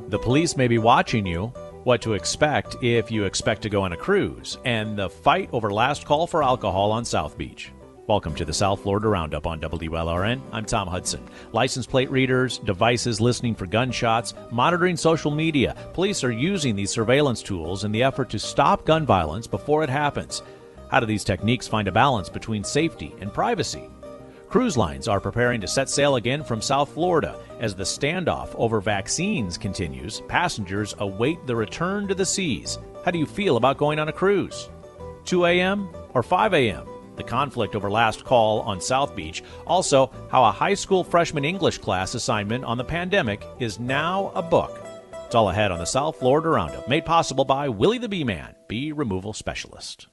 The police may be watching you, what to expect if you expect to go on a cruise, and the fight over last call for alcohol on South Beach. Welcome to the South Florida Roundup on WLRN. I'm Tom Hudson. License plate readers, devices listening for gunshots, monitoring social media. Police are using these surveillance tools in the effort to stop gun violence before it happens. How do these techniques find a balance between safety and privacy? Cruise lines are preparing to set sail again from South Florida. As the standoff over vaccines continues, passengers await the return to the seas. How do you feel about going on a cruise? 2 a.m. or 5 a.m.? The conflict over last call on South Beach. Also, how a high school freshman English class assignment on the pandemic is now a book. It's all ahead on the South Florida Roundup, made possible by Willie the Bee Man, bee removal specialist.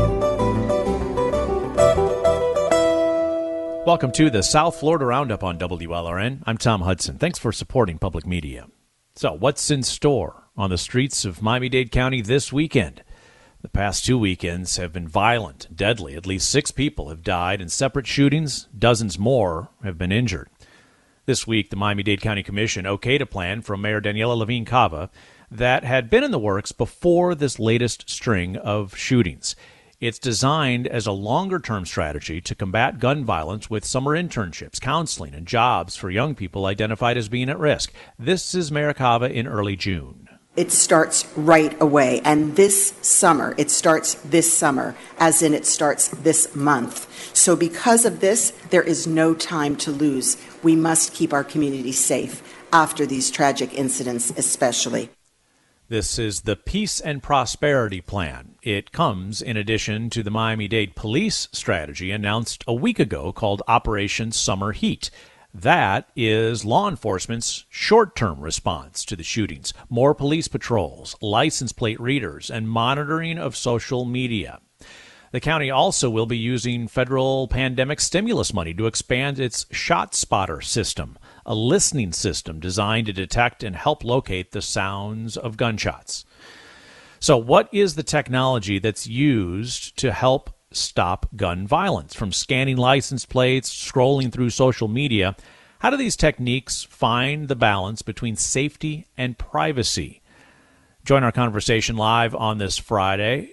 Welcome to the South Florida Roundup on WLRN. I'm Tom Hudson. Thanks for supporting public media. So, what's in store on the streets of Miami-Dade County this weekend? The past 2 weekends have been violent, deadly. At least 6 people have died in separate shootings. Dozens more have been injured. This week, the Miami-Dade County Commission okayed a plan from Mayor Daniela Levine Cava that had been in the works before this latest string of shootings. It's designed as a longer-term strategy to combat gun violence with summer internships, counseling, and jobs for young people identified as being at risk. This is Mayor Cava in early June. It starts right away, and this summer, it starts this summer, as in it starts this month. So because of this, there is no time to lose. We must keep our community safe after these tragic incidents especially. This is the Peace and Prosperity Plan. It comes in addition to the Miami-Dade police strategy announced a week ago called Operation Summer Heat. That is law enforcement's short-term response to the shootings, more police patrols, license plate readers, and monitoring of social media. The county also will be using federal pandemic stimulus money to expand its ShotSpotter system, a listening system designed to detect and help locate the sounds of gunshots. So what is the technology that's used to help stop gun violence? From scanning license plates, scrolling through social media, how do these techniques find the balance between safety and privacy? Join our conversation live on this Friday.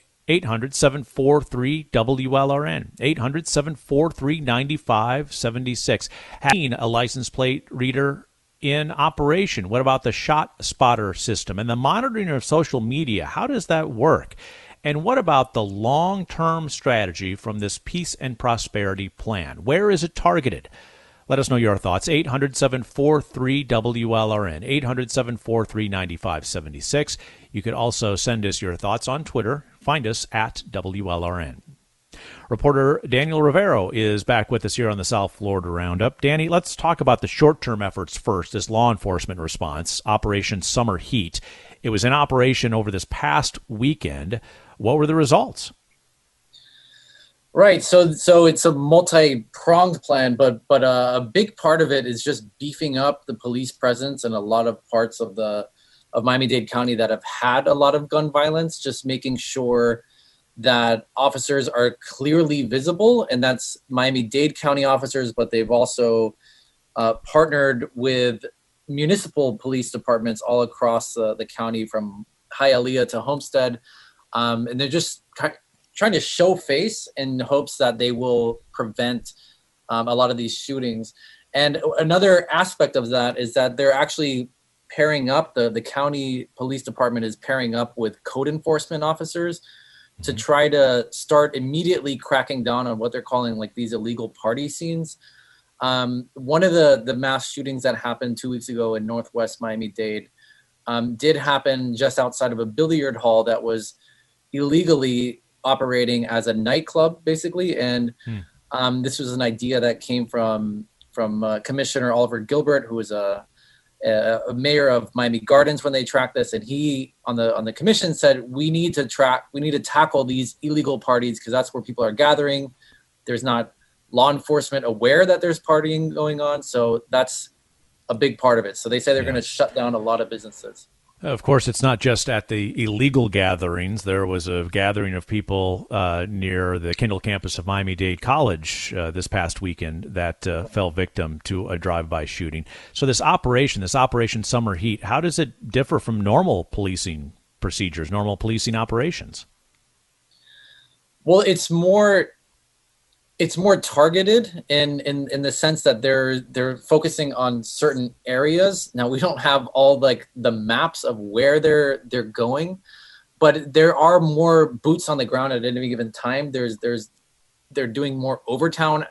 800-743-WLRN, 800-743-9576. Having a license plate reader in operation. What about the ShotSpotter system and the monitoring of social media? How does that work? And what about the long-term strategy from this Peace and Prosperity Plan? Where is it targeted? Let us know your thoughts. 800-743-WLRN, 800-743-9576. You could also send us your thoughts on Twitter. Find us at WLRN. Reporter Daniel Rivero is back with us here on the South Florida Roundup. Danny, let's talk about the short-term efforts first, this law enforcement response, Operation Summer Heat. It was in operation over this past weekend. What were the results? Right. So it's a multi-pronged plan, but a big part of it is just beefing up the police presence in a lot of parts of Miami-Dade County that have had a lot of gun violence, just making sure that officers are clearly visible, and that's Miami-Dade County officers, but they've also partnered with municipal police departments all across the county from Hialeah to Homestead, and they're just trying to show face in hopes that they will prevent a lot of these shootings. And another aspect of that is that they're actually pairing up, the county police department is pairing up with code enforcement officers to try to start immediately cracking down on what they're calling like these illegal party scenes. One of the mass shootings that happened 2 weeks ago in Northwest Miami-Dade did happen just outside of a billiard hall that was illegally operating as a nightclub, basically. And this was an idea that came from Commissioner Oliver Gilbert, who was a mayor of Miami Gardens when they tracked this, and he on the commission said we need to tackle these illegal parties because that's where people are gathering. There's not law enforcement aware that there's partying going on, so that's a big part of it. So they say they're going to shut down a lot of businesses. Of course, it's not just at the illegal gatherings. There was a gathering of people near the Kendall campus of Miami-Dade College this past weekend that fell victim to a drive-by shooting. So this Operation Summer Heat, how does it differ from normal policing procedures, normal policing operations? Well, it's more targeted in the sense that they're focusing on certain areas. Now, we don't have all like the maps of where they're going, but there are more boots on the ground at any given time. They're doing more overtime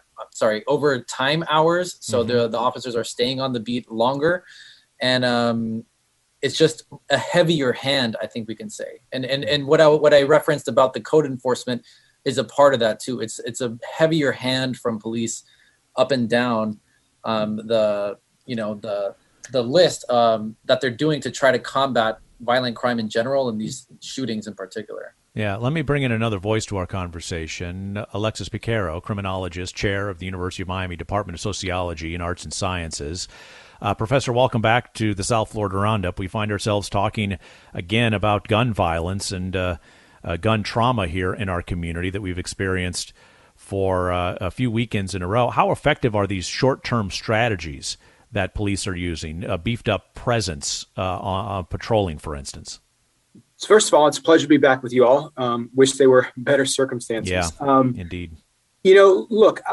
hours, so the officers are staying on the beat longer, and it's just a heavier hand, I think we can say. And what I referenced about the code enforcement is a part of that too. It's a heavier hand from police up and down the list that they're doing to try to combat violent crime in general and these shootings in particular. Yeah, let me bring in another voice to our conversation. Alexis Piquero, criminologist, chair of the University of Miami Department of Sociology and Arts and Sciences. Professor, welcome back to the South Florida Roundup. We find ourselves talking again about gun violence and gun trauma here in our community that we've experienced for a few weekends in a row. How effective are these short-term strategies that police are using, a beefed-up presence on patrolling, for instance? So first of all, it's a pleasure to be back with you all. Wish they were better circumstances. Yeah, indeed. Look,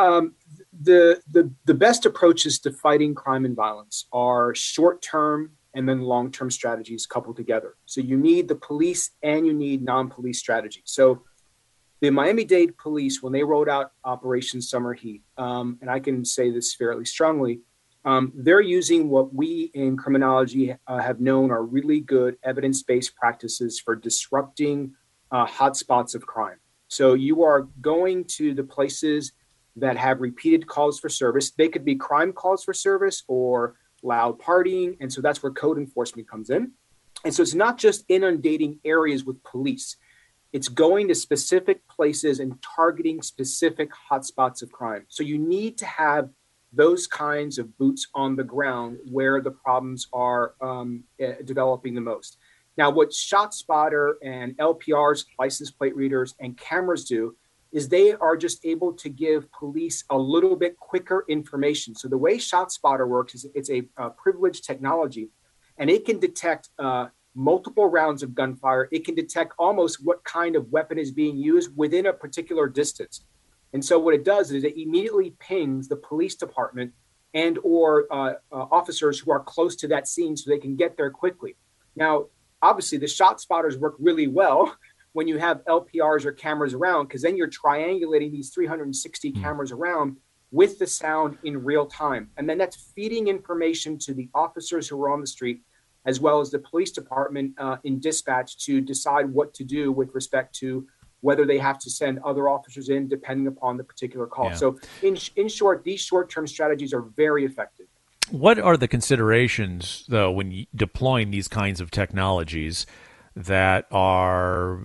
the best approaches to fighting crime and violence are short-term and then long-term strategies coupled together. So you need the police and you need non-police strategy. So the Miami-Dade police, when they rolled out Operation Summer Heat, and I can say this fairly strongly, they're using what we in criminology have known are really good evidence-based practices for disrupting hotspots of crime. So you are going to the places that have repeated calls for service. They could be crime calls for service or loud partying. And so that's where code enforcement comes in. And so it's not just inundating areas with police. It's going to specific places and targeting specific hotspots of crime. So you need to have those kinds of boots on the ground where the problems are developing the most. Now, what ShotSpotter and LPRs, license plate readers, and cameras do is they are just able to give police a little bit quicker information. So the way ShotSpotter works is it's a privileged technology, and it can detect multiple rounds of gunfire. It can detect almost what kind of weapon is being used within a particular distance. And so what it does is it immediately pings the police department and or officers who are close to that scene so they can get there quickly. Now, obviously, the ShotSpotters work really well when you have LPRs or cameras around, because then you're triangulating these 360 cameras around with the sound in real time. And then that's feeding information to the officers who are on the street, as well as the police department in dispatch to decide what to do with respect to whether they have to send other officers in depending upon the particular call. Yeah. So in short, these short-term strategies are very effective. What are the considerations, though, when deploying these kinds of technologies that are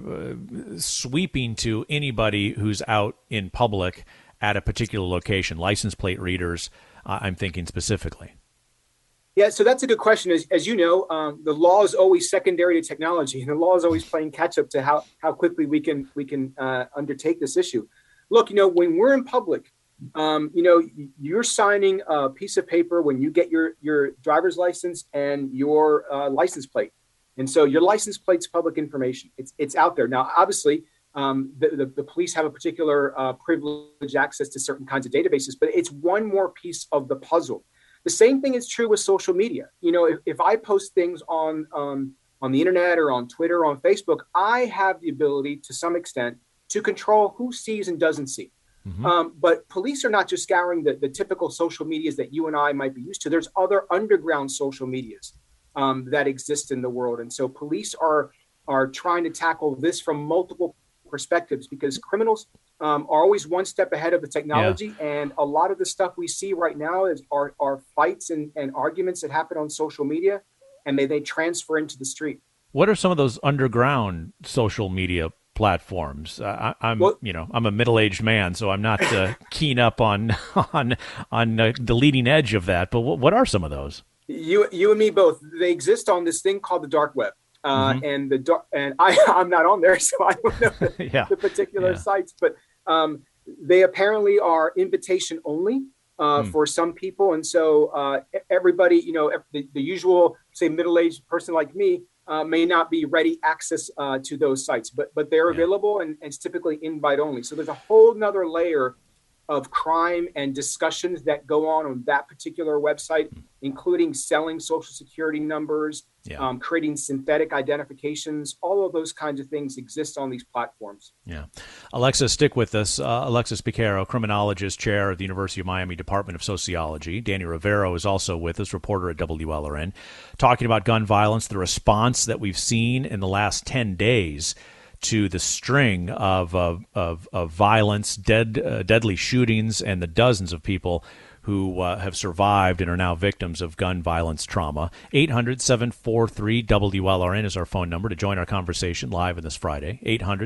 sweeping to anybody who's out in public at a particular location, license plate readers, I'm thinking specifically? Yeah, so that's a good question. As you know, the law is always secondary to technology, and the law is always playing catch up to how quickly we can undertake this issue. Look, when we're in public, you're signing a piece of paper when you get your driver's license and your license plate. And so your license plate's public information. It's out there. Now, obviously, the police have a particular privileged access to certain kinds of databases, but it's one more piece of the puzzle. The same thing is true with social media. If I post things on the internet or on Twitter or on Facebook, I have the ability to some extent to control who sees and doesn't see. Mm-hmm. But police are not just scouring the typical social medias that you and I might be used to. There's other underground social medias that exist in the world. And so police are trying to tackle this from multiple perspectives because criminals are always one step ahead of the technology. Yeah. And a lot of the stuff we see right now are fights and arguments that happen on social media, and they transfer into the street. What are some of those underground social media platforms? I'm a middle-aged man, so I'm not keen up on the leading edge of that. But what are some of those? You and me both. They exist on this thing called the dark web. and I'm not on there, so I don't know the particular sites, but they apparently are invitation only for some people. And so everybody, the usual, say, middle-aged person like me may not be ready access to those sites, but they're available and it's typically invite only. So there's a whole nother layer of crime and discussions that go on that particular website, including selling social security numbers, creating synthetic identifications. All of those kinds of things exist on these platforms. Yeah. Alexis, stick with us. Alexis Piquero, criminologist, chair of the University of Miami Department of Sociology. Danny Rivero is also with us, reporter at WLRN, talking about gun violence, the response that we've seen in the last 10 days to the string of violence, deadly shootings, and the dozens of people who have survived and are now victims of gun violence trauma. 800-743-WLRN is our phone number to join our conversation live on this Friday.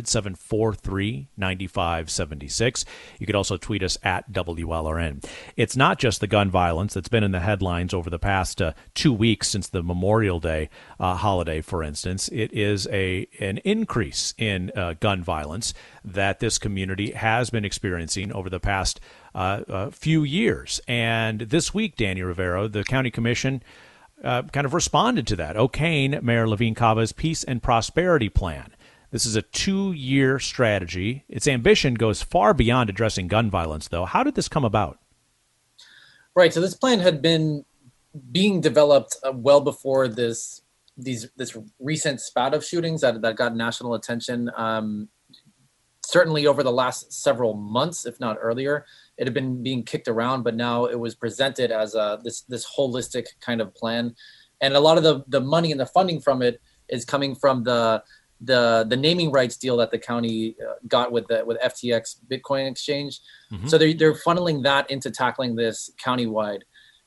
800-743-9576. You could also tweet us at WLRN. It's not just the gun violence that's been in the headlines over the past 2 weeks since the Memorial Day holiday, for instance. It is an increase in gun violence that this community has been experiencing over the past few years. And this week, Danny Rivero, the county commission kind of responded to that. O'Kane, Mayor Levine Cava's Peace and Prosperity Plan. This is a 2-year strategy. Its ambition goes far beyond addressing gun violence, though. How did this come about? Right. So this plan had been being developed well before this recent spat of shootings that got national attention. Certainly over the last several months, if not earlier, it had been being kicked around, but now it was presented as this holistic kind of plan. And a lot of the money and the funding from it is coming from the naming rights deal that the county got with FTX Bitcoin exchange. Mm-hmm. So they're funneling that into tackling this countywide.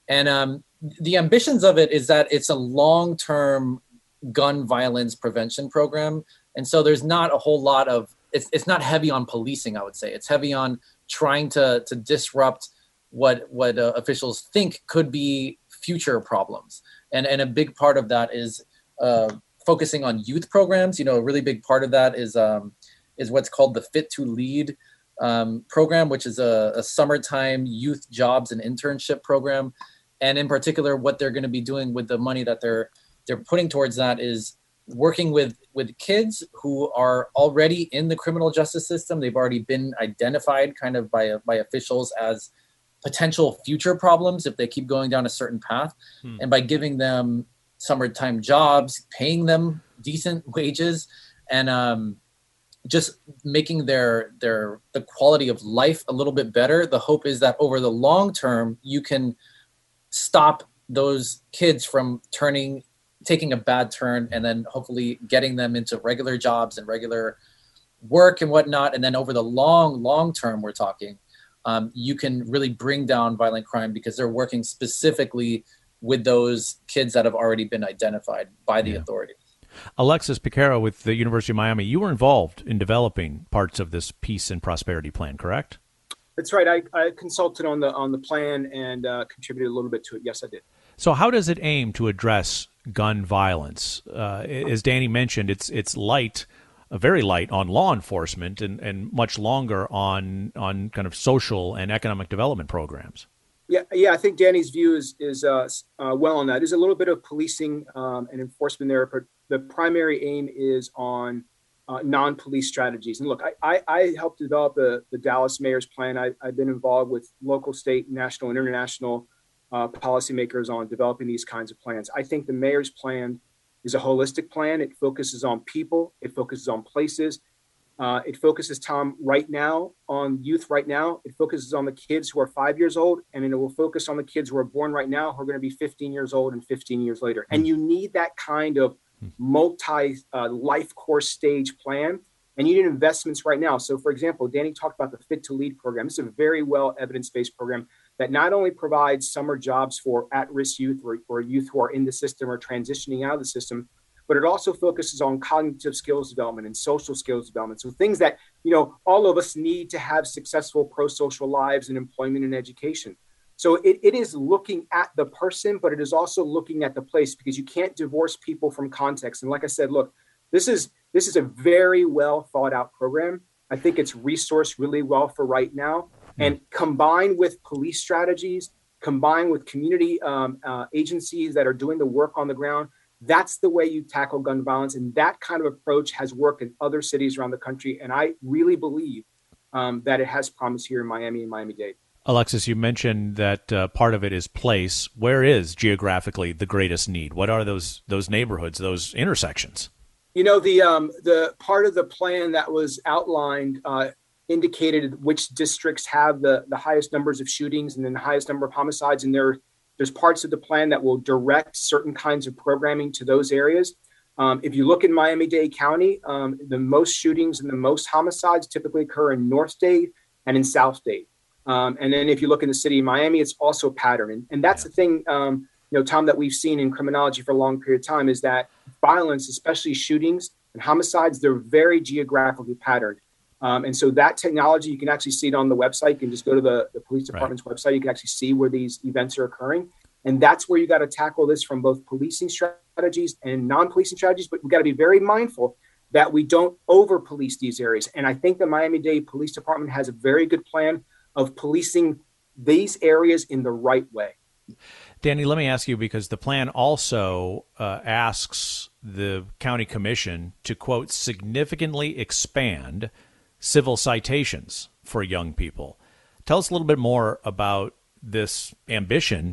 And the ambitions of it is that it's a long-term gun violence prevention program. And so there's not a whole lot of, it's not heavy on policing, I would say. It's heavy on trying to disrupt what officials think could be future problems. And a big part of that is focusing on youth programs. A really big part of that is what's called the Fit to Lead program, which is a summertime youth jobs and internship program. And in particular, what they're going to be doing with the money that they're putting towards that is working with kids who are already in the criminal justice system. They've already been identified kind of by officials as potential future problems if they keep going down a certain path. And by giving them summertime jobs, paying them decent wages, and just making the quality of life a little bit better, the hope is that over the long term, you can stop those kids from taking a bad turn, and then hopefully getting them into regular jobs and regular work and whatnot. And then over the long term, we're talking, you can really bring down violent crime because they're working specifically with those kids that have already been identified by the authorities. Alexis Piquero with the University of Miami, you were involved in developing parts of this Peace and Prosperity Plan, correct? That's right. I consulted on the plan and contributed a little bit to it. Yes, I did. So how does it aim to address gun violence? As Danny mentioned, it's light, very light on law enforcement and much longer on kind of social and economic development programs. Yeah. I think Danny's view is well on that. There's a little bit of policing and enforcement there, but the primary aim is on non-police strategies. And look, I helped develop the Dallas mayor's plan. I've been involved with local, state, national, and international policymakers on developing these kinds of plans. I think the mayor's plan is a holistic plan. It focuses on people. It focuses on places. It focuses, Tom, right now on youth right now. It focuses on the kids who are 5 years old, and then it will focus on the kids who are born right now who are going to be 15 years old and 15 years later. And you need that kind of multi-life course stage plan, and you need investments right now. So, for example, Danny talked about the Fit to Lead program. This is a very well evidence-based program that not only provides summer jobs for at-risk youth or youth who are in the system or transitioning out of the system, but it also focuses on cognitive skills development and social skills development. So things that, all of us need to have successful pro-social lives and employment and education. So it is looking at the person, but it is also looking at the place, because you can't divorce people from context. And like I said, look, this is a very well thought out program. I think it's resourced really well for right now. And combined with police strategies, combined with community agencies that are doing the work on the ground, that's the way you tackle gun violence. And that kind of approach has worked in other cities around the country. And I really believe that it has promise here in Miami and Miami-Dade. Alexis, you mentioned that part of it is place. Where is geographically the greatest need? What are those neighborhoods, those intersections? You know, the part of the plan that was outlined indicated which districts have the highest numbers of shootings and then the highest number of homicides. And there's parts of the plan that will direct certain kinds of programming to those areas. If you look in Miami-Dade County, the most shootings and the most homicides typically occur in North Dade and in South Dade. And then if you look in the city of Miami, it's also a pattern. And that's the thing, Tom, that we've seen in criminology for a long period of time, is that violence, especially shootings and homicides, they're very geographically patterned. And so that technology, you can actually see it on the website. You can just go to the police department's website. You can actually see where these events are occurring. And that's where you got to tackle this from both policing strategies and non-policing strategies. But we got to be very mindful that we don't over-police these areas. And I think the Miami-Dade Police Department has a very good plan of policing these areas in the right way. Danny, let me ask you, because the plan also asks the county commission to, quote, significantly expand civil citations for young people. Tell us a little bit more about this ambition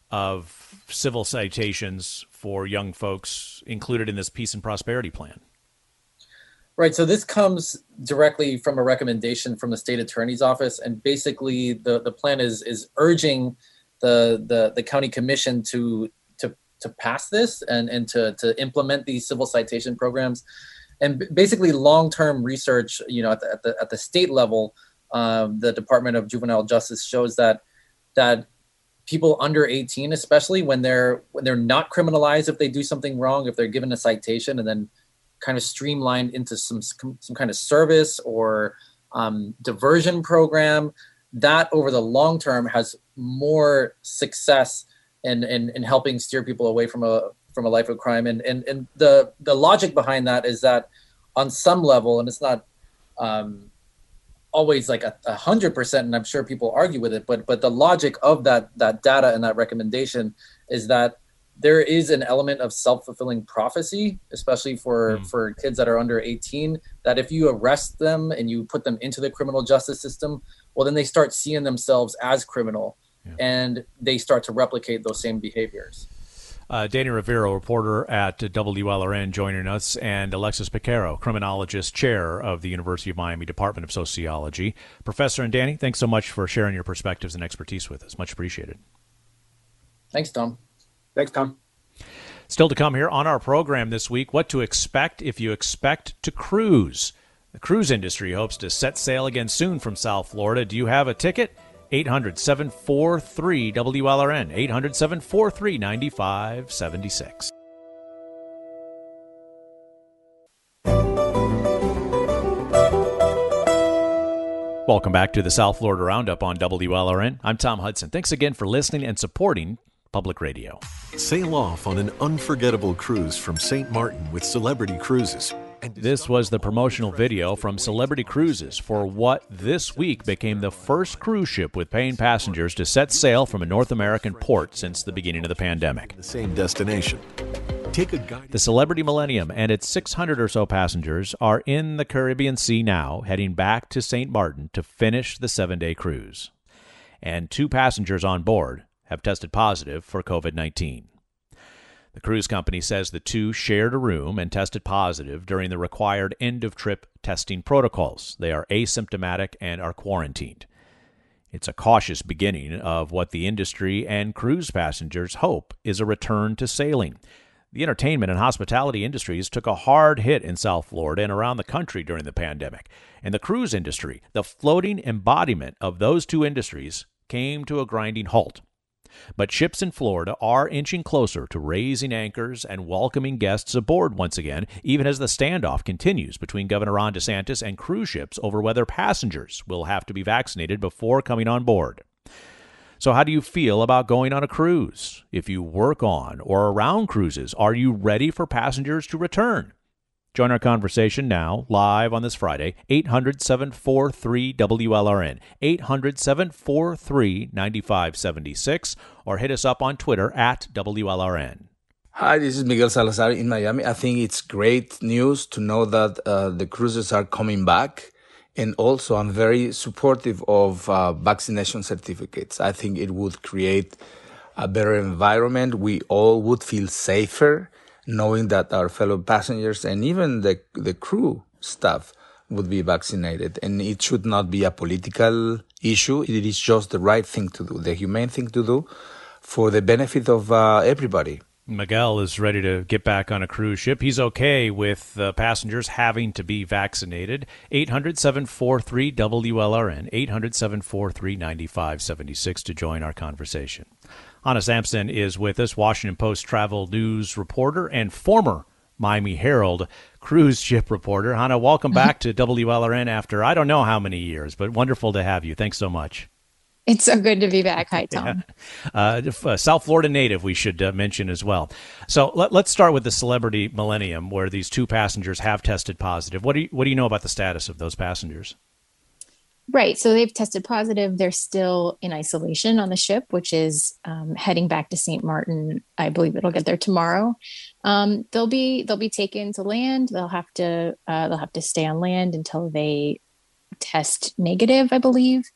of civil citations for young folks included in this Peace and Prosperity Plan. Right. So this comes directly from a recommendation from the state attorney's office. And basically the plan is urging the county commission to pass this and to implement these civil citation programs. And basically long-term research, at the state level, the Department of Juvenile Justice shows that people under 18, especially when they're not criminalized if they do something wrong, if they're given a citation and then kind of streamlined into some kind of service or diversion program, that over the long term has more success in helping steer people away from a life of crime. And the logic behind that is that on some level, and it's not always like 100%, and I'm sure people argue with it, but the logic of that data and that recommendation is that there is an element of self-fulfilling prophecy, especially for kids that are under 18, that if you arrest them and you put them into the criminal justice system, well, then they start seeing themselves as criminal and they start to replicate those same behaviors. Danny Rivero, reporter at WLRN, joining us, and Alexis Piquero, criminologist, chair of the University of Miami Department of Sociology. Professor and Danny, thanks so much for sharing your perspectives and expertise with us. Much appreciated. Thanks, Tom. Thanks, Tom. Still to come here on our program this week, what to expect if you expect to cruise. The cruise industry hopes to set sail again soon from South Florida. Do you have a ticket? 800-743-WLRN, 800-743-9576. Welcome back to the South Florida Roundup on WLRN. I'm Tom Hudson. Thanks again for listening and supporting Public Radio. Sail off on an unforgettable cruise from St. Martin with Celebrity Cruises. This was the promotional video from Celebrity Cruises for what this week became the first cruise ship with paying passengers to set sail from a North American port since the beginning of the pandemic. The same destination. Take a guide. The Celebrity Millennium and its 600 or so passengers are in the Caribbean Sea now, heading back to St. Martin to finish the 7-day cruise. And 2 passengers on board have tested positive for COVID-19. The cruise company says the 2 shared a room and tested positive during the required end-of-trip testing protocols. They are asymptomatic and are quarantined. It's a cautious beginning of what the industry and cruise passengers hope is a return to sailing. The entertainment and hospitality industries took a hard hit in South Florida and around the country during the pandemic. And the cruise industry, the floating embodiment of those 2 industries, came to a grinding halt. But ships in Florida are inching closer to raising anchors and welcoming guests aboard once again, even as the standoff continues between Governor Ron DeSantis and cruise ships over whether passengers will have to be vaccinated before coming on board. So how do you feel about going on a cruise? If you work on or around cruises, are you ready for passengers to return? Join our conversation now, live on this Friday, 800-743-WLRN, 800-743-9576, or hit us up on Twitter at WLRN. Hi, this is Miguel Salazar in Miami. I think it's great news to know that the cruises are coming back. And also, I'm very supportive of vaccination certificates. I think it would create a better environment. We all would feel safer knowing that our fellow passengers and even the crew staff would be vaccinated. And it should not be a political issue. It is just the right thing to do, the humane thing to do for the benefit of everybody. Miguel is ready to get back on a cruise ship. He's okay with passengers having to be vaccinated. 800-743-WLRN, 800-743-9576 to join our conversation. Hannah Sampson is with us, Washington Post travel news reporter and former Miami Herald cruise ship reporter. Hannah, welcome back to WLRN after I don't know how many years, but wonderful to have you. Thanks so much. It's so good to be back. Hi, Tom. Yeah. South Florida native, we should mention as well. So let's start with the Celebrity Millennium, where these two passengers have tested positive. What do you know about the status of those passengers? Right. So they've tested positive. They're still in isolation on the ship, which is heading back to St. Martin. I believe it'll get there tomorrow. They'll be taken to land. They'll have to stay on land until they test negative, I believe.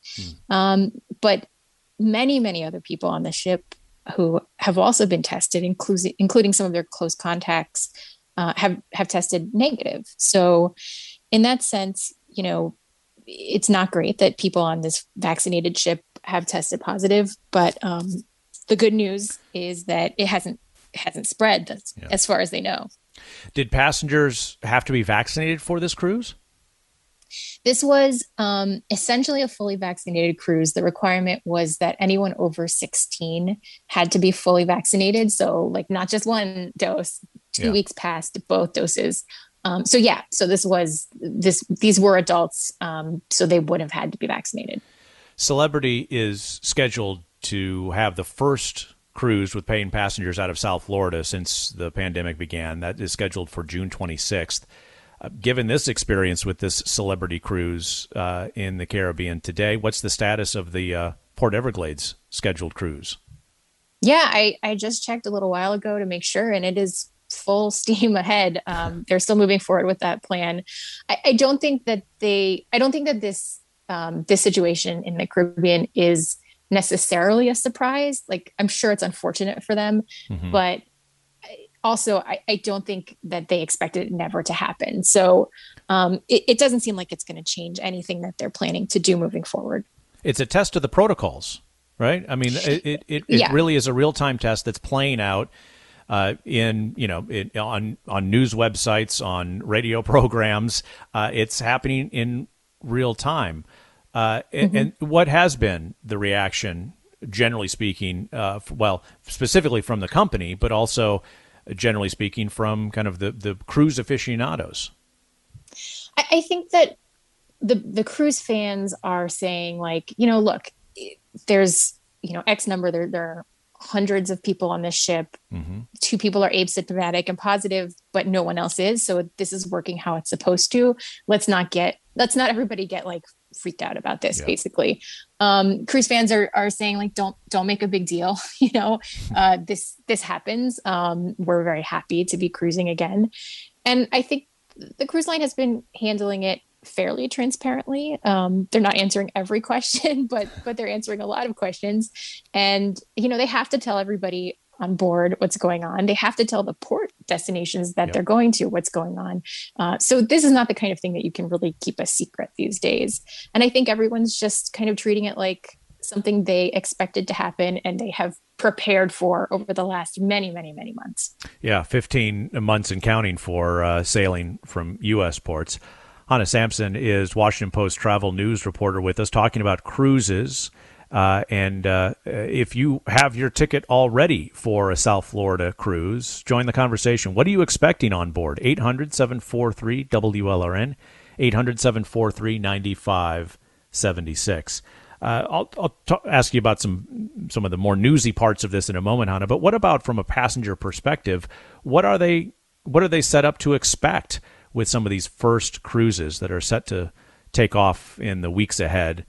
But many other people on the ship who have also been tested, including some of their close contacts, have tested negative. So in that sense, it's not great that people on this vaccinated ship have tested positive, but the good news is that it hasn't spread as far as they know. Did passengers have to be vaccinated for this cruise? This was essentially a fully vaccinated cruise. The requirement was that anyone over 16 had to be fully vaccinated. So not just one dose, 2 weeks past both doses. So these were adults. So they would have had to be vaccinated. Celebrity is scheduled to have the first cruise with paying passengers out of South Florida since the pandemic began. That is scheduled for June 26th. Given this experience with this Celebrity cruise in the Caribbean today, what's the status of the Port Everglades scheduled cruise? Yeah, I just checked a little while ago to make sure, and it is full steam ahead. They're still moving forward with that plan. I don't think that this situation in the Caribbean is necessarily a surprise. I'm sure it's unfortunate for them, but also, I don't think that they expected it never to happen. So it doesn't seem like it's going to change anything that they're planning to do moving forward. It's a test of the protocols, right? I mean, it really is a real-time test that's playing out on news websites, on radio programs. It's happening in real time. And what has been the reaction, generally speaking, specifically from the company, but also generally speaking, from kind of the cruise aficionados? I think that the cruise fans are saying, look, there's, X number, there are hundreds of people on this ship. 2 people are asymptomatic and positive, but no one else is. So this is working how it's supposed to. Let's not everybody get freaked out about this, basically. Cruise fans are saying don't make a big deal. This happens. We're very happy to be cruising again. And I think the cruise line has been handling it fairly transparently. They're not answering every question, but they're answering a lot of questions. And, they have to tell everybody on board what's going on. They have to tell the port destinations that they're going to what's going on. So this is not the kind of thing that you can really keep a secret these days. And I think everyone's just kind of treating it like something they expected to happen and they have prepared for over the last many months. Yeah, 15 months and counting for sailing from U.S. ports. Hannah Sampson is Washington Post travel news reporter with us, talking about cruises. And if you have your ticket already for a South Florida cruise, join the conversation. What are you expecting on board? 800-743-WLRN, 800-743-9576. I'll ask you about some of the more newsy parts of this in a moment, Hannah. But what about from a passenger perspective? What are they set up to expect with some of these first cruises that are set to take off in the weeks ahead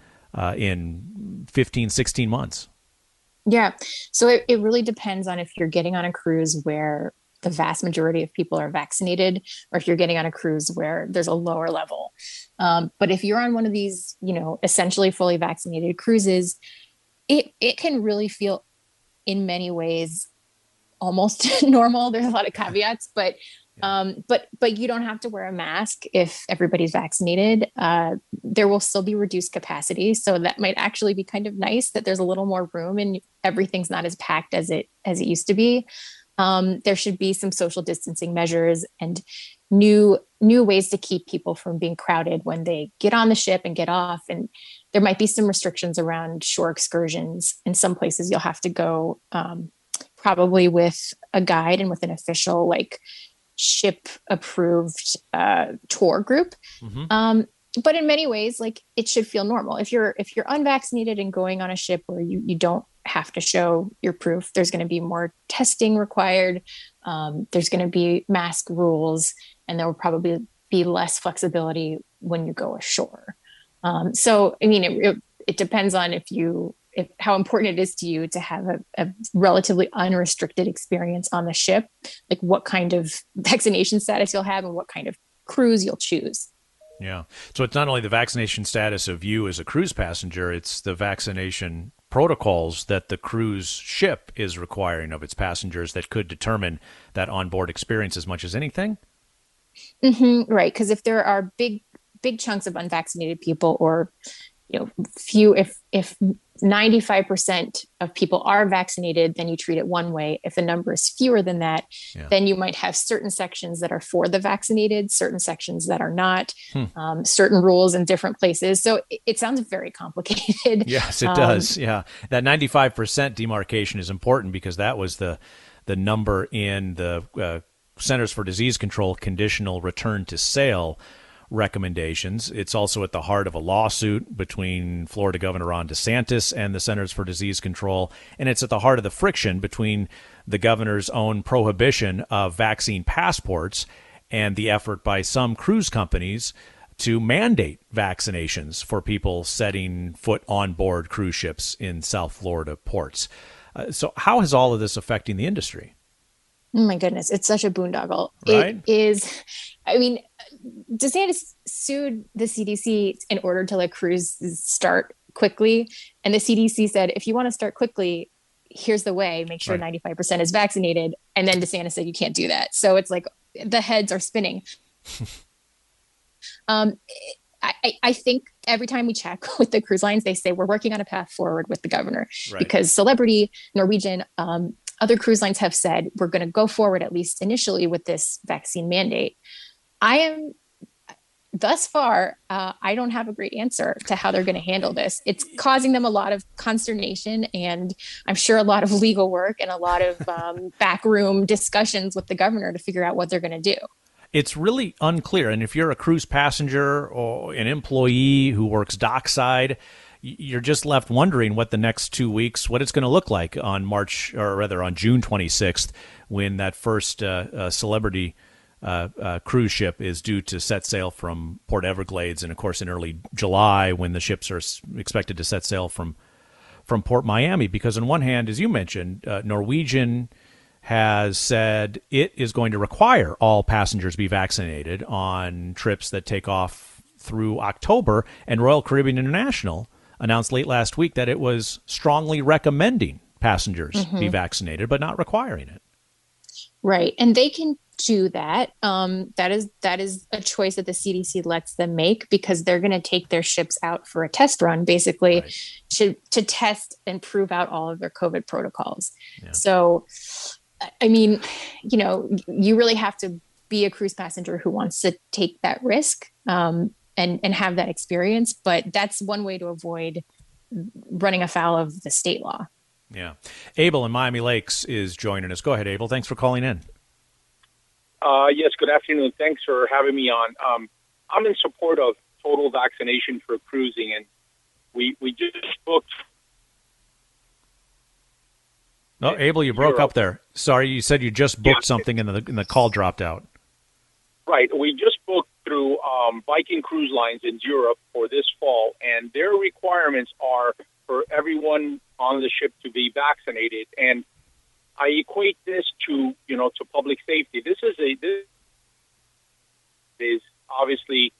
in 15, 16 months? Yeah. So it really depends on if you're getting on a cruise where the vast majority of people are vaccinated, or if you're getting on a cruise where there's a lower level. But if you're on one of these, essentially fully vaccinated cruises, it can really feel in many ways almost normal. There's a lot of caveats, but you don't have to wear a mask if everybody's vaccinated. There will still be reduced capacity, so that might actually be kind of nice that there's a little more room and everything's not as packed as it used to be. There should be some social distancing measures and new ways to keep people from being crowded when they get on the ship and get off. And there might be some restrictions around shore excursions. In some places, you'll have to go probably with a guide and with an official ship approved tour group. Mm-hmm. But in many ways, it should feel normal. If you're unvaccinated and going on a ship where you don't have to show your proof, there's going to be more testing required. There's going to be mask rules, and there will probably be less flexibility when you go ashore. So, I mean, it depends on how important it is to you to have a relatively unrestricted experience on the ship, like what kind of vaccination status you'll have and what kind of cruise you'll choose. Yeah. So it's not only the vaccination status of you as a cruise passenger, it's the vaccination protocols that the cruise ship is requiring of its passengers that could determine that onboard experience as much as anything. Mm-hmm, right. Because if there are big chunks of unvaccinated people, or few, if 95% of people are vaccinated, then you treat it one way. If the number is fewer than that, then you might have certain sections that are for the vaccinated, certain sections that are not, certain rules in different places. So it sounds very complicated. Yes, it does. Yeah. That 95% demarcation is important because that was the number in the Centers for Disease Control conditional return to sail recommendations. It's also at the heart of a lawsuit between Florida Governor Ron DeSantis and the Centers for Disease Control, and it's at the heart of the friction between the governor's own prohibition of vaccine passports and the effort by some cruise companies to mandate vaccinations for people setting foot on board cruise ships in South Florida ports. So how is all of this affecting the industry? Oh my goodness, it's such a boondoggle. Right? It is. I mean, DeSantis sued the CDC in order to let cruises start quickly. And the CDC said, if you want to start quickly, here's the way, make sure 95% is vaccinated. And then DeSantis said, you can't do that. So it's like the heads are spinning. I think every time we check with the cruise lines, they say we're working on a path forward with the governor, because Celebrity, Norwegian, other cruise lines have said we're going to go forward, at least initially, with this vaccine mandate. Thus far, I don't have a great answer to how they're going to handle this. It's causing them a lot of consternation, and I'm sure a lot of legal work and a lot of backroom discussions with the governor to figure out what they're going to do. It's really unclear. And if you're a cruise passenger or an employee who works dockside, you're just left wondering what the next 2 weeks, what it's going to look like on June 26th, when that first Celebrity cruise ship is due to set sail from Port Everglades, and of course in early July when the ships are expected to set sail from Port Miami. Because on one hand, as you mentioned, Norwegian has said it is going to require all passengers be vaccinated on trips that take off through October, and Royal Caribbean International announced late last week that it was strongly recommending passengers be vaccinated, but not requiring it. Right. And they can do that. That is a choice that the CDC lets them make, because they're going to take their ships out for a test run, basically, to test and prove out all of their COVID protocols. Yeah. So, I mean, you really have to be a cruise passenger who wants to take that risk and have that experience. But that's one way to avoid running afoul of the state law. Yeah. Abel in Miami Lakes is joining us. Go ahead, Abel. Thanks for calling in. Yes, good afternoon. Thanks for having me on. I'm in support of total vaccination for cruising, and we just booked. Oh, Abel, you broke up there. Sorry, you said you just booked something and the call dropped out. Right. We just booked through Viking Cruise Lines in Europe for this fall, and their requirements are for everyone on the ship to be vaccinated. And I equate this to public safety. This is obviously.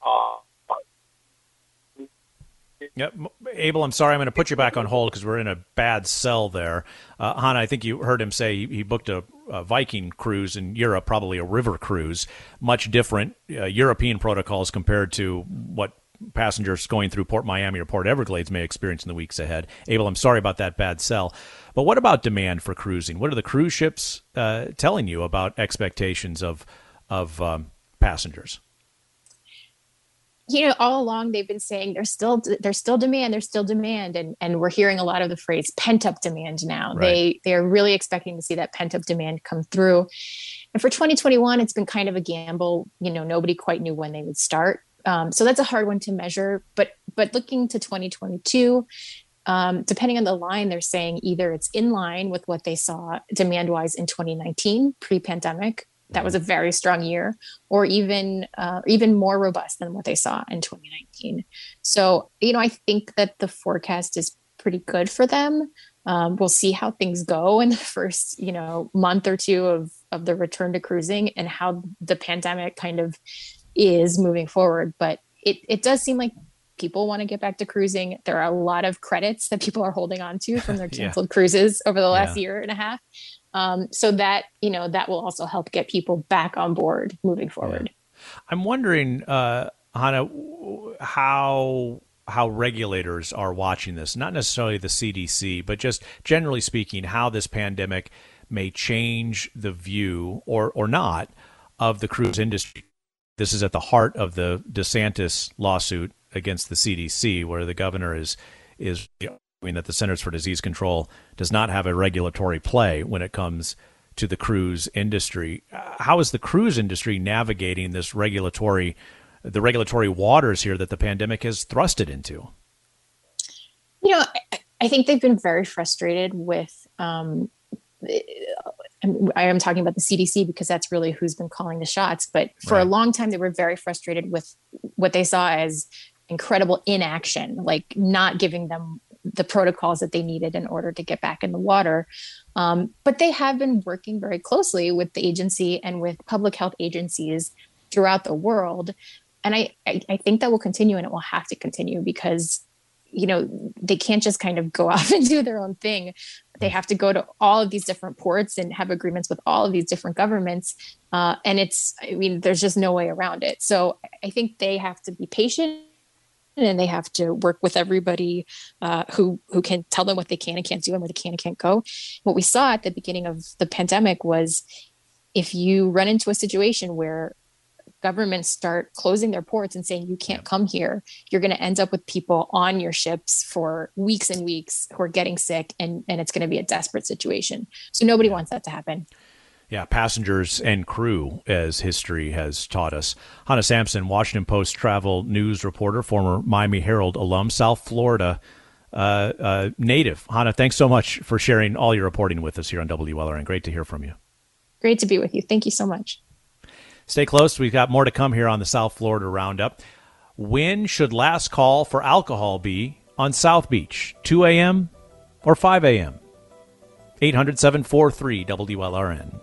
Yep. Abel, I'm sorry. I'm going to put you back on hold because we're in a bad cell there. Hannah, I think you heard him say he booked a Viking cruise in Europe, probably a river cruise, much different European protocols compared to what passengers going through Port Miami or Port Everglades may experience in the weeks ahead. Abel, I'm sorry about that bad cell. But what about demand for cruising? What are the cruise ships telling you about expectations of passengers? All along they've been saying there's still demand, and we're hearing a lot of the phrase pent up demand now. Right. They are really expecting to see that pent up demand come through. And for 2021, it's been kind of a gamble. Nobody quite knew when they would start. So that's a hard one to measure. But looking to 2022, depending on the line, they're saying either it's in line with what they saw demand wise in 2019 pre-pandemic. That was a very strong year, or even more robust than what they saw in 2019. So, I think that the forecast is pretty good for them. We'll see how things go in the first, month or two of the return to cruising and how the pandemic kind of is moving forward. But it does seem like people want to get back to cruising. There are a lot of credits that people are holding on to from their canceled cruises over the last year and a half. So that, that will also help get people back on board moving forward. Yeah. I'm wondering, Hannah, how regulators are watching this, not necessarily the CDC, but just generally speaking, how this pandemic may change the view or not of the cruise industry. This is at the heart of the DeSantis lawsuit against the CDC, where the governor is that the Centers for Disease Control does not have a regulatory play when it comes to the cruise industry. How is the cruise industry navigating the regulatory waters here that the pandemic has thrust it into? I think they've been very frustrated with, I am talking about the CDC because that's really who's been calling the shots. But for a long time, they were very frustrated with what they saw as incredible inaction, like not giving them the protocols that they needed in order to get back in the water. But they have been working very closely with the agency and with public health agencies throughout the world. And I think that will continue, and it will have to continue because, they can't just kind of go off and do their own thing. They have to go to all of these different ports and have agreements with all of these different governments. And there's just no way around it. So I think they have to be patient, and they have to work with everybody who can tell them what they can and can't do and where they can and can't go. What we saw at the beginning of the pandemic was if you run into a situation where governments start closing their ports and saying you can't come here, you're going to end up with people on your ships for weeks and weeks who are getting sick, and it's going to be a desperate situation. So nobody wants that to happen. Yeah, passengers and crew, as history has taught us. Hannah Sampson, Washington Post travel news reporter, former Miami Herald alum, South Florida native. Hannah, thanks so much for sharing all your reporting with us here on WLRN. Great to hear from you. Great to be with you. Thank you so much. Stay close. We've got more to come here on the South Florida Roundup. When should last call for alcohol be on South Beach? 2 a.m. or 5 a.m.? 800-743-WLRN.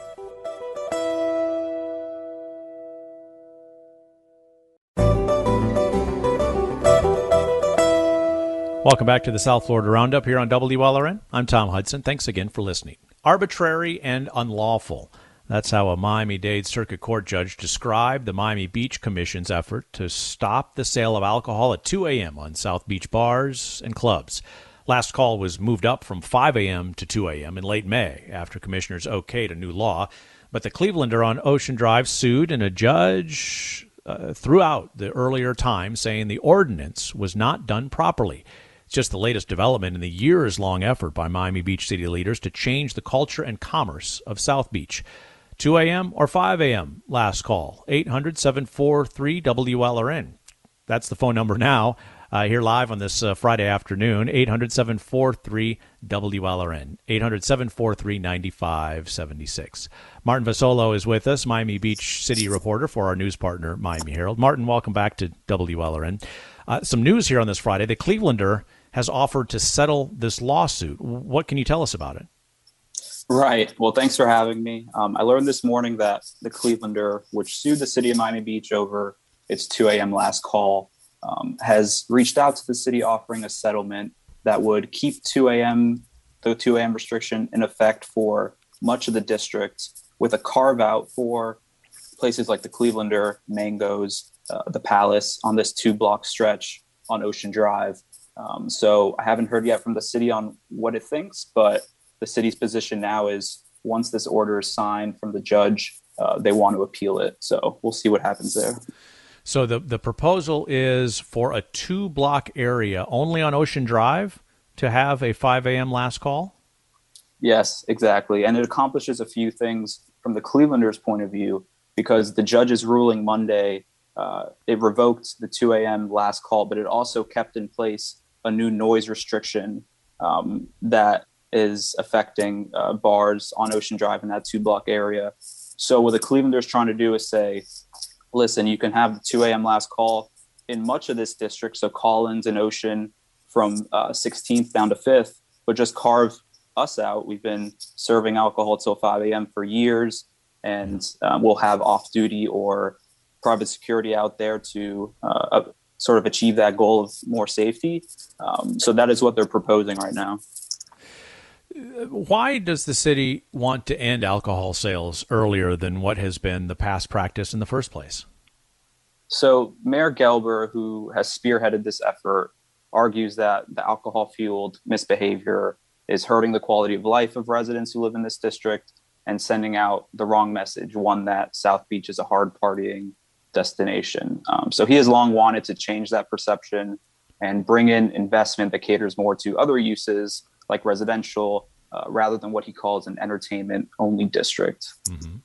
Welcome back to the South Florida Roundup here on WLRN. I'm Tom Hudson. Thanks again for listening. Arbitrary and unlawful. That's how a Miami-Dade Circuit Court judge described the Miami Beach Commission's effort to stop the sale of alcohol at 2 a.m. on South Beach bars and clubs. Last call was moved up from 5 a.m. to 2 a.m. in late May after commissioners okayed a new law. But the Clevelander on Ocean Drive sued, and a judge threw out the earlier time, saying the ordinance was not done properly. It's just the latest development in the years-long effort by Miami Beach city leaders to change the culture and commerce of South Beach. 2 a.m. or 5 a.m. last call, 800-743-WLRN. That's the phone number now. here live on this Friday afternoon. 800-743-WLRN, 800-743-9576. Martin Vasolo is with us, Miami Beach City reporter for our news partner, Miami Herald. Martin, welcome back to WLRN. Some news here on this Friday. The Clevelander has offered to settle this lawsuit. What can you tell us about it? Right. Well, thanks for having me. I learned this morning that the Clevelander, which sued the city of Miami Beach over its 2 a.m. last call, has reached out to the city offering a settlement that would keep the 2 a.m. restriction in effect for much of the district, with a carve out for places like the Clevelander, Mangoes, the Palace on this 2-block stretch on Ocean Drive. So I haven't heard yet from the city on what it thinks, but the city's position now is once this order is signed from the judge, they want to appeal it. So we'll see what happens there. So the proposal is for a 2-block area only on Ocean Drive to have a 5 a.m. last call? Yes, exactly. And it accomplishes a few things from the Clevelanders' point of view, because the judge's ruling Monday, it revoked the 2 a.m. last call, but it also kept in place a new noise restriction that is affecting bars on Ocean Drive in that 2-block area. So what the Clevelanders trying to do is say, listen, you can have the 2 a.m. last call in much of this district, so Collins and Ocean from 16th down to 5th, but just carve us out. We've been serving alcohol till 5 a.m. for years, and we'll have off-duty or private security out there to sort of achieve that goal of more safety. So that is what they're proposing right now. Why does the city want to end alcohol sales earlier than what has been the past practice in the first place? So Mayor Gelber, who has spearheaded this effort, argues that the alcohol-fueled misbehavior is hurting the quality of life of residents who live in this district and sending out the wrong message, one that South Beach is a hard partying destination. So he has long wanted to change that perception and bring in investment that caters more to other uses like residential, rather than what he calls an entertainment-only district. Mm-hmm.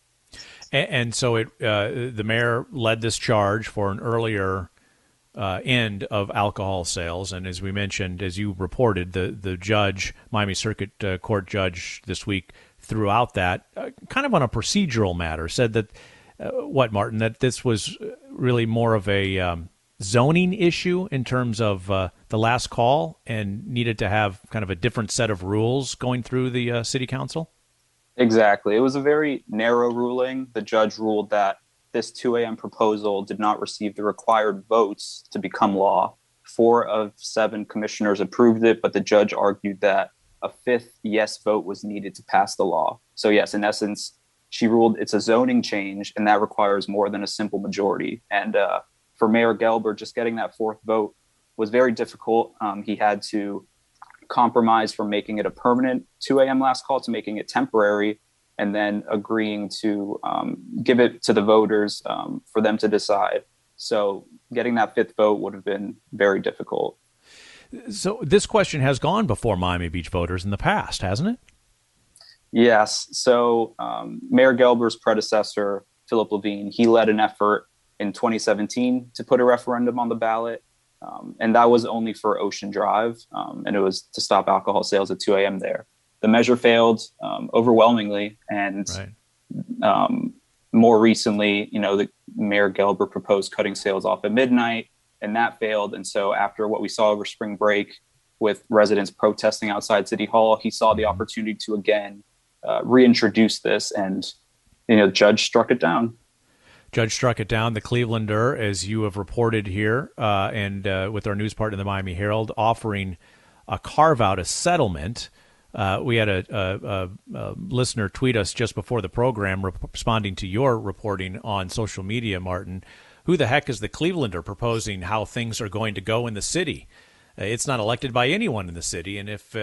And so the mayor led this charge for an earlier end of alcohol sales. And as we mentioned, as you reported, the judge, Miami Circuit Court judge this week, threw out that kind of on a procedural matter, said that, Martin, that this was really more of a zoning issue in terms of the last call and needed to have kind of a different set of rules going through the city council? Exactly. It was a very narrow ruling. The judge ruled that this 2 a.m. proposal did not receive the required votes to become law. 4 of 7 commissioners approved it, but the judge argued that a 5th yes vote was needed to pass the law. So yes, in essence, she ruled it's a zoning change, and that requires more than a simple majority. And for Mayor Gelber, just getting that 4th vote was very difficult. He had to compromise from making it a permanent 2 a.m. last call to making it temporary, and then agreeing to give it to the voters for them to decide. So getting that 5th vote would have been very difficult. So this question has gone before Miami Beach voters in the past, hasn't it? Yes. So Mayor Gelber's predecessor, Philip Levine, he led an effort in 2017 to put a referendum on the ballot. And that was only for Ocean Drive. And it was to stop alcohol sales at 2 a.m. there. The measure failed overwhelmingly. And more recently, the Mayor Gelber proposed cutting sales off at midnight, and that failed. And so after what we saw over spring break with residents protesting outside City Hall, he saw the opportunity to again reintroduce this, and the judge struck it down. Judge struck it down. The Clevelander, as you have reported here, and with our news partner, the Miami Herald, offering a carve-out, a settlement. We had a listener tweet us just before the program responding to your reporting on social media, Martin. Who the heck is the Clevelander proposing how things are going to go in the city? It's not elected by anyone in the city, and if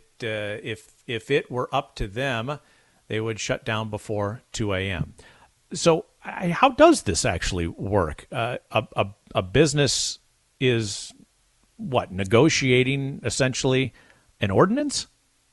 it were up to them, they would shut down before 2 a.m. So how does this actually work? A business is negotiating essentially an ordinance?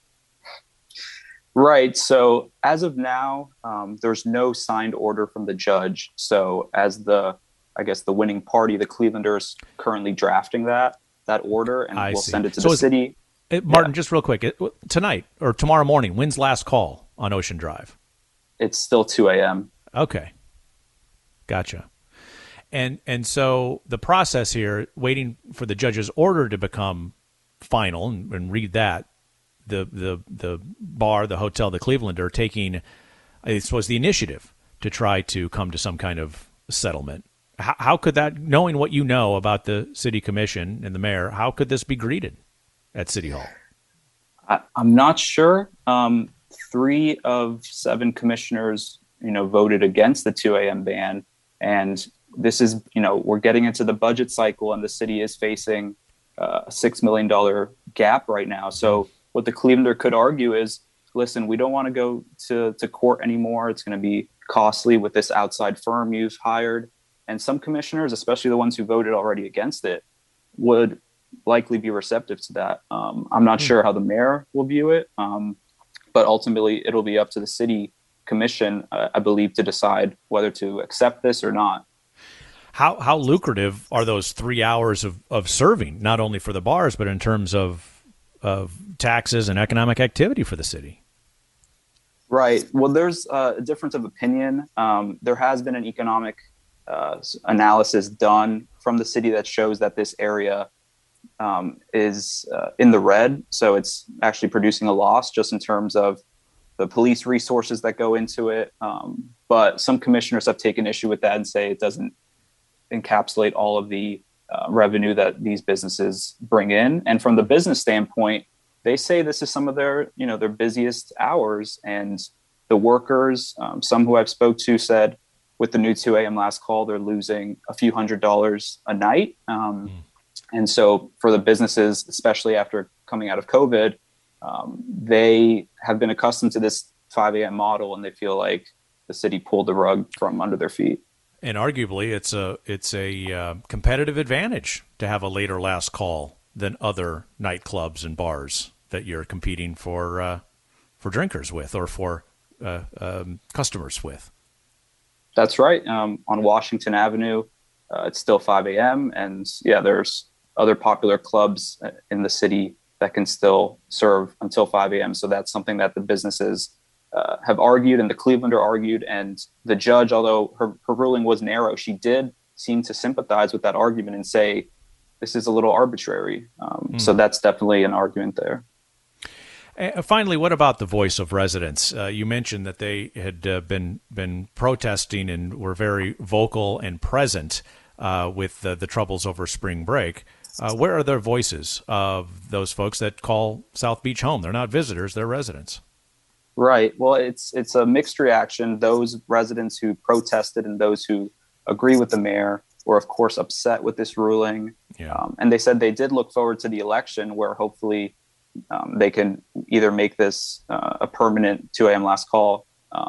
Right. So as of now, there's no signed order from the judge. So as the I guess, the winning party, the Clevelanders, currently drafting that order, and we'll send it to the city. Martin, just real quick, tonight or tomorrow morning, when's last call on Ocean Drive? It's still 2 a.m. Okay. Gotcha. And so the process here, waiting for the judge's order to become final and read that, the bar, the hotel, the Cleveland are taking, I suppose, the initiative to try to come to some kind of settlement. How could that, knowing what you know about the city commission and the mayor, how could this be greeted at City Hall? I'm not sure. 3 of 7 commissioners, voted against the 2 a.m. ban. And this is, we're getting into the budget cycle, and the city is facing a $6 million gap right now. So what the Clevelander could argue is, listen, we don't want to go to court anymore. It's going to be costly with this outside firm you've hired. And some commissioners, especially the ones who voted already against it, would likely be receptive to that. I'm not sure how the mayor will view it, but ultimately it'll be up to the city commission, I believe, to decide whether to accept this or not. How lucrative are those 3 hours of serving, not only for the bars, but in terms of taxes and economic activity for the city? Right. Well, there's a difference of opinion. There has been an economic analysis done from the city that shows that this area is in the red. So it's actually producing a loss just in terms of the police resources that go into it. But some commissioners have taken issue with that and say it doesn't encapsulate all of the revenue that these businesses bring in. And from the business standpoint, they say this is some of their busiest hours. And the workers, some who I've spoke to, said with the new 2 a.m. last call, they're losing a few $100s a night. And so for the businesses, especially after coming out of COVID, they have been accustomed to this 5 a.m. model, and they feel like the city pulled the rug from under their feet. And arguably, it's a competitive advantage to have a later last call than other nightclubs and bars that you're competing for drinkers with or for customers with. That's right. On Washington Avenue, it's still 5 a.m. And there's other popular clubs in the city that can still serve until 5 a.m. So that's something that the businesses have argued, and the Clevelander argued. And the judge, although her ruling was narrow, she did seem to sympathize with that argument and say, this is a little arbitrary. So that's definitely an argument there. Finally, what about the voice of residents? You mentioned that they had been protesting and were very vocal and present with the troubles over spring break. Where are their voices of those folks that call South Beach home? They're not visitors, they're residents. Right. Well, it's a mixed reaction. Those residents who protested and those who agree with the mayor were, of course, upset with this ruling. Yeah. And they said they did look forward to the election, where hopefully they can either make this a permanent 2 a.m. last call.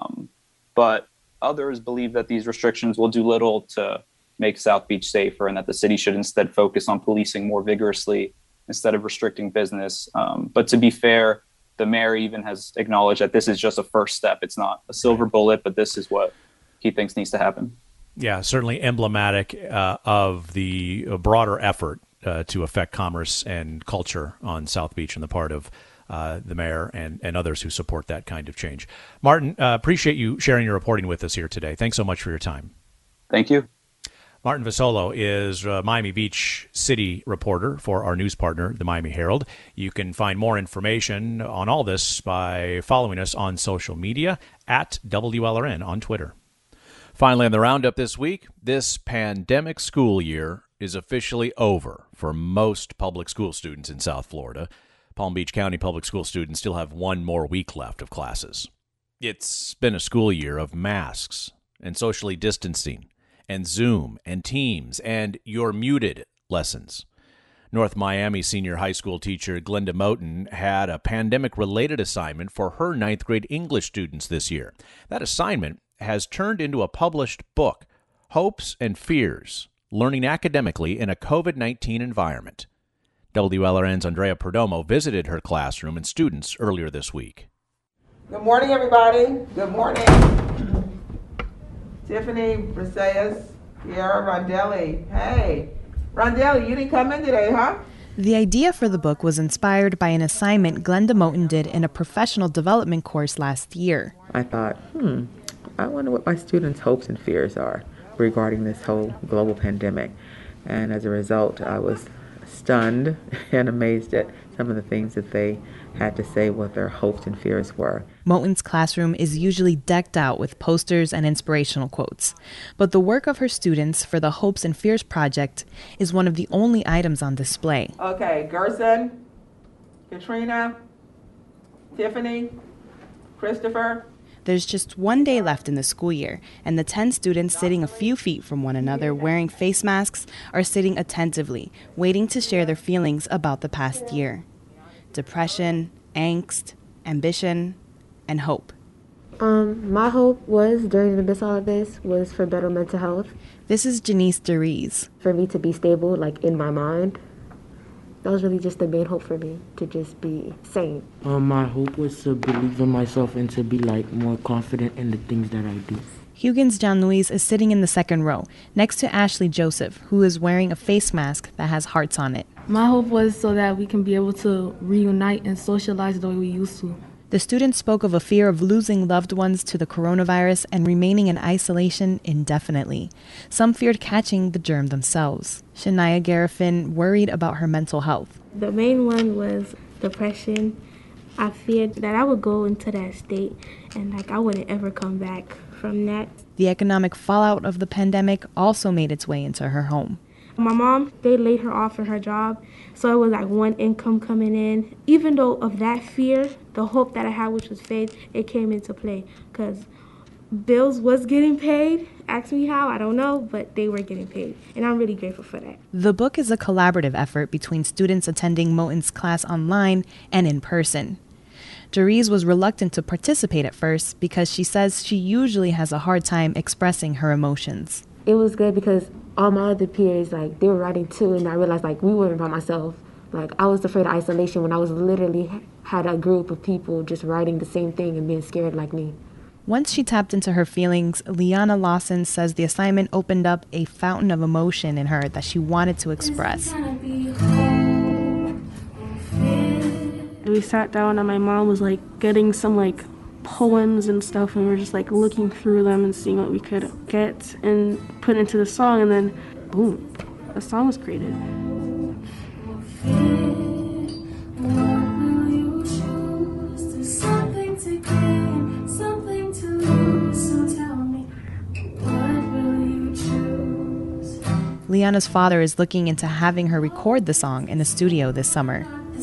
But others believe that these restrictions will do little to make South Beach safer, and that the city should instead focus on policing more vigorously instead of restricting business. But to be fair, the mayor even has acknowledged that this is just a first step. It's not a silver bullet, but this is what he thinks needs to happen. Yeah, certainly emblematic of the broader effort to affect commerce and culture on South Beach on the part of the mayor and others who support that kind of change. Martin, appreciate you sharing your reporting with us here today. Thanks so much for your time. Thank you. Martin Vasolo is a Miami Beach City reporter for our news partner, the Miami Herald. You can find more information on all this by following us on social media at WLRN on Twitter. Finally, on the roundup this week, this pandemic school year is officially over for most public school students in South Florida. Palm Beach County public school students still have one more week left of classes. It's been a school year of masks and socially distancing and Zoom and Teams and You're Muted lessons. North Miami senior high school teacher Glenda Moten had a pandemic-related assignment for her 9th grade English students this year. That assignment has turned into a published book, Hopes and Fears, Learning Academically in a COVID-19 Environment. WLRN's Andrea Perdomo visited her classroom and students earlier this week. Good morning, everybody. Good morning. Tiffany Briseis, Kiara Rondelli. Hey, Rondelli, you didn't come in today, huh? The idea for the book was inspired by an assignment Glenda Moten did in a professional development course last year. I thought, I wonder what my students' hopes and fears are regarding this whole global pandemic. And as a result, I was stunned and amazed at some of the things that they had to say what their hopes and fears were. Moten's classroom is usually decked out with posters and inspirational quotes. But the work of her students for the Hopes and Fears project is one of the only items on display. Okay, Gerson, Katrina, Tiffany, Christopher. There's just one day left in the school year, and the 10 students sitting a few feet from one another wearing face masks are sitting attentively, waiting to share their feelings about the past year. Depression, angst, ambition, and hope. My hope was, during the midst of all of this, was for better mental health. This is Janice DeRees. For me to be stable, like, in my mind. That was really just the main hope for me, to just be sane. My hope was to believe in myself and to be, like, more confident in the things that I do. Huggins John Luis is sitting in the second row, next to Ashley Joseph, who is wearing a face mask that has hearts on it. My hope was so that we can be able to reunite and socialize the way we used to. The students spoke of a fear of losing loved ones to the coronavirus and remaining in isolation indefinitely. Some feared catching the germ themselves. Shania Garifin worried about her mental health. The main one was depression. I feared that I would go into that state and I wouldn't ever come back from that. The economic fallout of the pandemic also made its way into her home. My mom, they laid her off from her job, so it was one income coming in. Even though of that fear, the hope that I had, which was faith, it came into play because bills was getting paid. Ask me how, I don't know, but they were getting paid, and I'm really grateful for that. The book is a collaborative effort between students attending Moten's class online and in person. DeRees was reluctant to participate at first because she says she usually has a hard time expressing her emotions. It was good because all my other peers, they were writing too, and I realized, we weren't by myself. I was afraid of isolation when I was literally had a group of people just writing the same thing and being scared like me. Once she tapped into her feelings, Liana Lawson says the assignment opened up a fountain of emotion in her that she wanted to express. We sat down and my mom was getting some poems and stuff, and we were just looking through them and seeing what we could get and put into the song, and then boom, a song was created. Liana's father is looking into having her record the song in the studio this summer.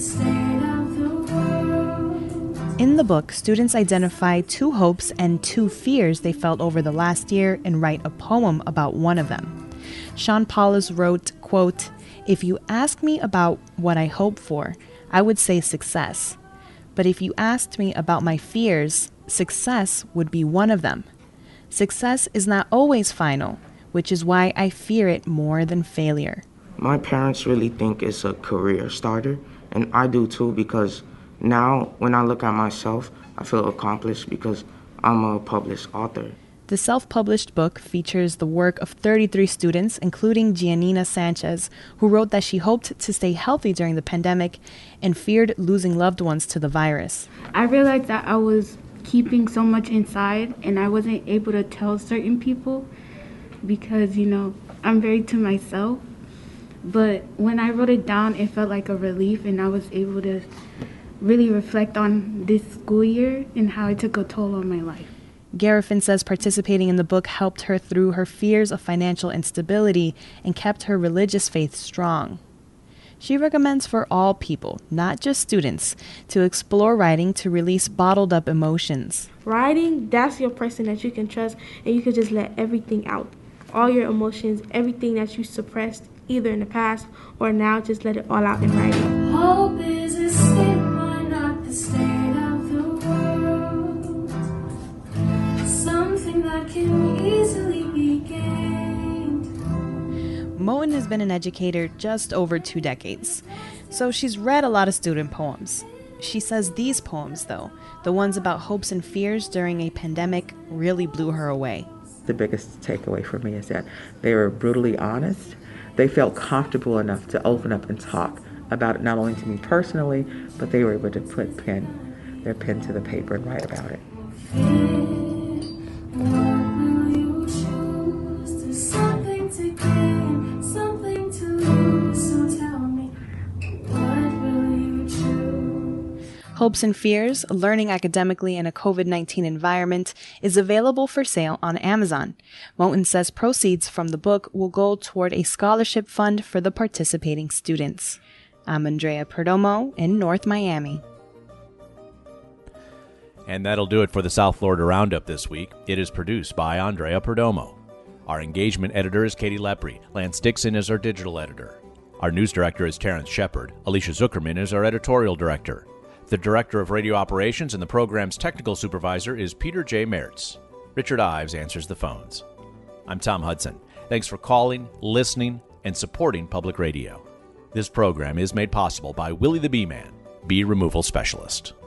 In the book, students identify 2 hopes and 2 fears they felt over the last year and write a poem about one of them. Sean Paulus wrote, quote, "If you ask me about what I hope for, I would say success. But if you asked me about my fears, success would be one of them. Success is not always final, which is why I fear it more than failure." My parents really think it's a career starter, and I do too, because now, when I look at myself, I feel accomplished because I'm a published author. The self-published book features the work of 33 students, including Giannina Sanchez, who wrote that she hoped to stay healthy during the pandemic and feared losing loved ones to the virus. I realized that I was keeping so much inside and I wasn't able to tell certain people because, I'm very to myself. But when I wrote it down, it felt like a relief, and I was able to really reflect on this school year and how it took a toll on my life. Garifin says participating in the book helped her through her fears of financial instability and kept her religious faith strong. She recommends for all people, not just students, to explore writing to release bottled up emotions. Writing, that's your person that you can trust, and you can just let everything out. All your emotions, everything that you suppressed, either in the past or now, just let it all out in writing. Hope is a state of mind, not the state of the world. Something that can easily be gained. Moten has been an educator just over 2 decades, so she's read a lot of student poems. She says these poems, though, the ones about hopes and fears during a pandemic, really blew her away. the biggest takeaway for me, is that they were brutally honest. They felt comfortable enough to open up and talk about it, not only to me personally, but they were able to put their pen to the paper and write about it. Something to gain, something to lose, so tell me, what will you choose? Hopes and Fears, Learning Academically in a COVID-19 Environment, is available for sale on Amazon. Moten says proceeds from the book will go toward a scholarship fund for the participating students. I'm Andrea Perdomo in North Miami. And that'll do it for the South Florida Roundup this week. It is produced by Andrea Perdomo. Our engagement editor is Katie Lepre. Lance Dixon is our digital editor. Our news director is Terrence Shepard. Alicia Zuckerman is our editorial director. The director of radio operations and the program's technical supervisor is Peter J. Mertz. Richard Ives answers the phones. I'm Tom Hudson. Thanks for calling, listening, and supporting public radio. This program is made possible by Willie the Bee Man, bee removal specialist.